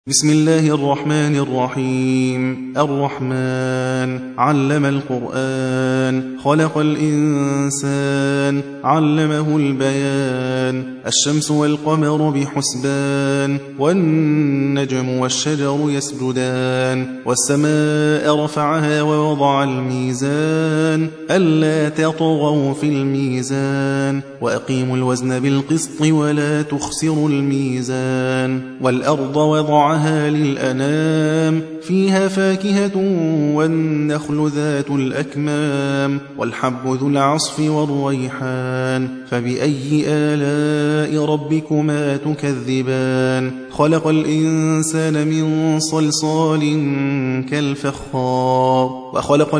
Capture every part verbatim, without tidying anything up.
بسم الله الرحمن الرحيم. الرحمن علم القرآن، خلق الإنسان، علمه البيان. الشمس والقمر بحسبان، والنجم والشجر يسجدان. والسماء رفعها ووضع الميزان، ألا تطغوا في الميزان، وأقيموا الوزن بالقسط ولا تخسروا الميزان. والأرض وضعها للأنام، فيها فاكهة والنخل ذات الأكمام، والحب ذو العصف والريحان. فبأي آلاء ربكما تكذبان؟ خلق الإنسان من صلصال كالفخار، وخلق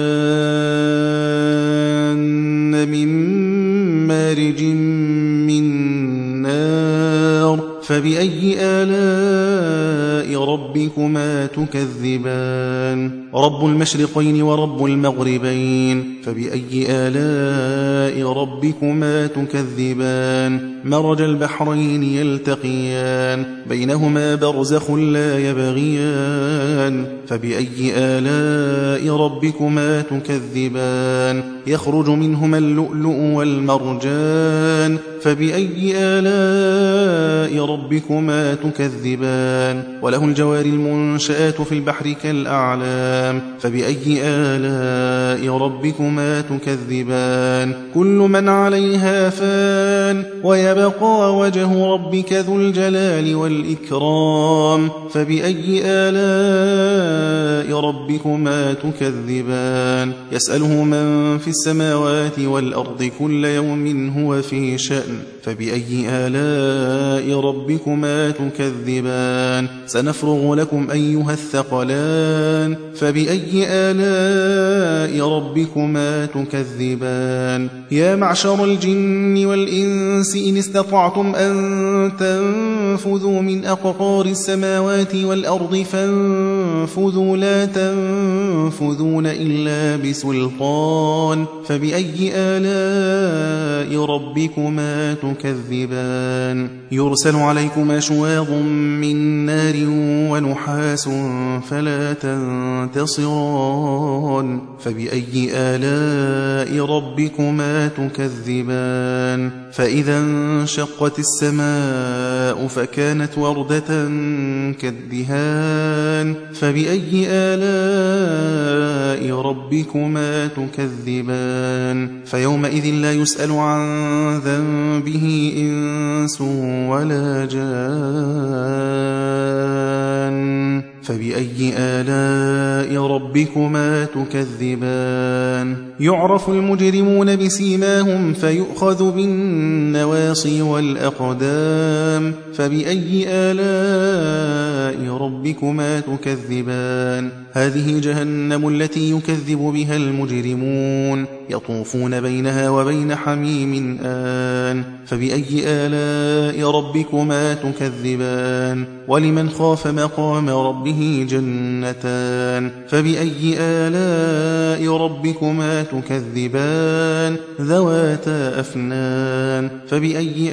الجان من مارج من نار. فبأي آلاء ربكما تكذبان؟ رب المشرقين ورب المغربين. فبأي آلاء ربكما تكذبان؟ مرج البحرين يلتقيان، بينهما برزخ لا يبغيان. فبأي آلاء ربكما تكذبان؟ يخرج منهما اللؤلؤ والمرجان. فبأي آلاء ربكما تكذبان؟ وله الجوار المنشآت في البحر كالأعلام. فبأي آلاء ربكما تكذبان؟ كل من عليها فان، ويبقى وجه ربك ذو الجلال والإكرام. فبأي آلاء ربكما تكذبان؟ يسأله من في السماوات والأرض كل يوم هو في شأن. فبأي آلاء ربكما تكذبان؟ سنفرغ لكم أيها الثقلان. فبأي آلاء ربكما تكذبان؟ يا معشر الجن والإنس إن استطعتم أن تنفذوا من أقطار السماوات والأرض فانفذوا لا تنفذون إلا بسلطان. فبأي آلاء ربكما تكذبان؟ يرسل عليكما شواظ من نار ونحاس فلا تنتصران. فبأي آلاء ربكما تكذبان؟ فإذا انشقت السماء فكانت وردة كالدهان. فبأي آلاء ربكما تكذبان؟ فيومئذ لا يسأل عن ذنبه إنس ولا جان. فبأي آلاء ربكما تكذبان؟ يعرف المجرمون بسيماهم فيؤخذ بالنواصي والأقدام. فبأي آلاء ربكما تكذبان؟ هذه جهنم التي يكذب بها المجرمون، يطوفون بينها وبين حميم آن. فبأي آلاء ربكما تكذبان؟ ولمن خاف مقام ربه جنتان. فبأي آلاء ربكما تكذبان؟ ذواتا أفنان. فبأي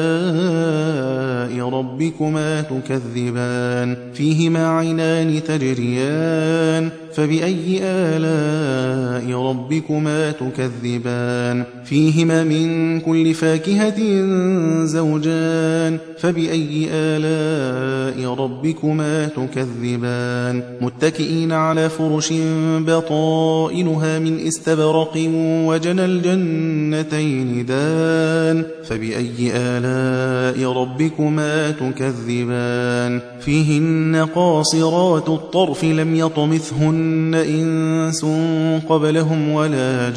آلاء ربكما تكذبان؟ فيهما عينان تجريان. فبأي آلاء ربكما تكذبان؟ فيهما من كل فاكهة زوجان. فبأي آلاء ربكما تكذبان؟ متكئين على فرش بطائنها من استبرق وجنى الجنتين دان. فبأي آلاء ربكما تكذبان؟ فيهن قاصرات الطرف لم يطمثهن إنس قبلهم ولا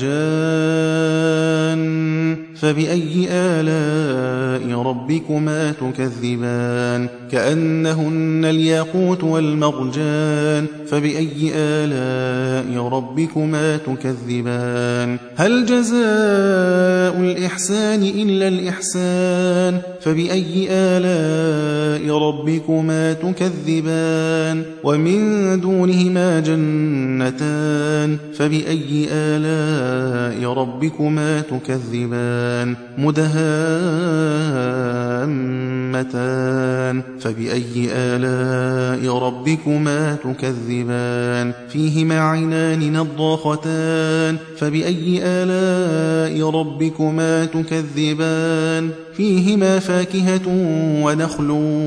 جان. فبأي آلاء ربكما تكذبان؟ كأنهن الياقوت والمرجان. فبأي آلاء ربكما تكذبان؟ هل جزاء الإحسان إلا الإحسان؟ فبأي آلاء ربكما تكذبان؟ ومن دونهما جنتان. فبأي آلاء ربكما تكذبان؟ الرحمن مدهامتان فبأي آلاء ربكما تكذبان فيهما عينان نضاختان فبأي آلاء ربكما تكذبان فيهما فاكهة ونخل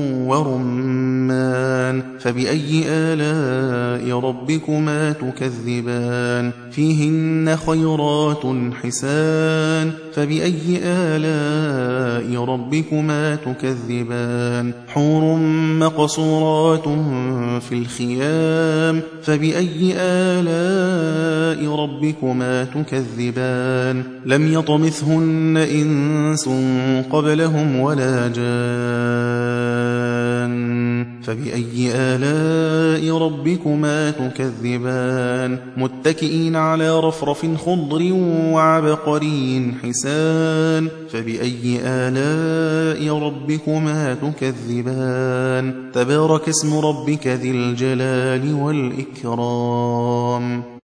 ورمان فبأي آلاء ربكما تكذبان فيهن خيرات حسان فبأي آلاء ربكما تكذبان حور مقصورات في الخيام فبأي آلاء ربكما تكذبان لم يطمثهن إنس قبلهم ولا جان فبأي آلاء ربكما تكذبان متكئين على رفرف خضر وعبقري حسان فبأي آلاء ربكما تكذبان تبارك اسم ربك ذي الجلال والإكرام